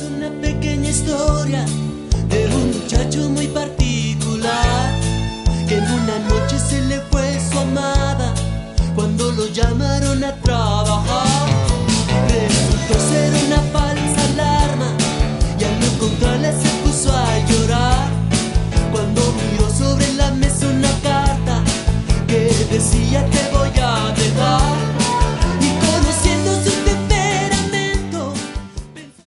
una pequeña historia de un muchacho muy particular.